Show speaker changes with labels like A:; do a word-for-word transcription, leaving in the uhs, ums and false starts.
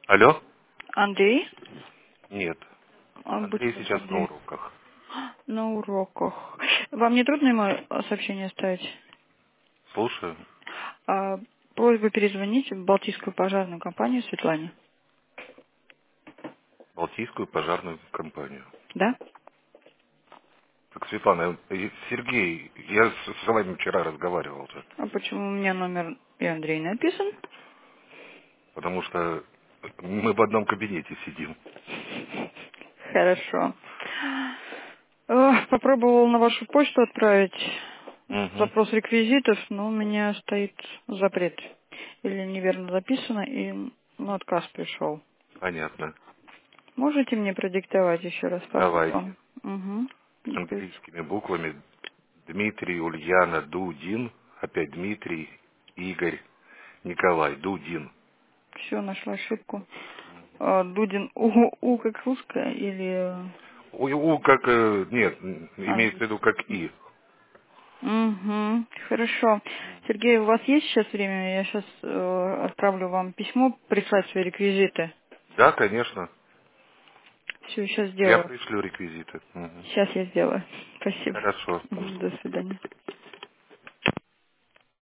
A: Алло?
B: Андрей?
A: Нет.
B: А, будь
A: Андрей
B: здоров,
A: сейчас на
B: Андрей.
A: уроках.
B: На уроках. Вам не трудно ему э, сообщение оставить?
A: Слушаю.
B: А, просьба перезвонить в Балтийскую пожарную компанию Светлане.
A: Балтийскую пожарную компанию.
B: Да?
A: Так, Светлана, э, Сергей, я с, с вами вчера разговаривал же,
B: А почему у меня номер и Андрей написан?
A: потому что мы в одном кабинете сидим.
B: Хорошо. Э, Попробовал на вашу почту отправить
A: Угу.
B: запрос реквизитов, но у меня стоит запрет. Или неверно записано, и ну, отказ пришел.
A: Понятно.
B: Можете мне продиктовать еще раз по буквам?
A: Давайте.
B: Угу.
A: Английскими буквами. Дмитрий, Ульяна, Дудин. Опять Дмитрий, Игорь, Николай, Дудин.
B: Все, нашла ошибку. А, Дудин У, У как русская или...
A: У, у как... э, нет, имеется в виду
B: Английская.
A: как И.
B: Угу, хорошо. Сергей, у вас есть сейчас время? Я сейчас отправлю вам письмо, прислать свои реквизиты.
A: Да, конечно.
B: Все, сейчас
A: Я
B: сделаю.
A: пришлю реквизиты. Мгм.
B: Сейчас я сделаю. Спасибо.
A: Хорошо.
B: Мгм, до свидания.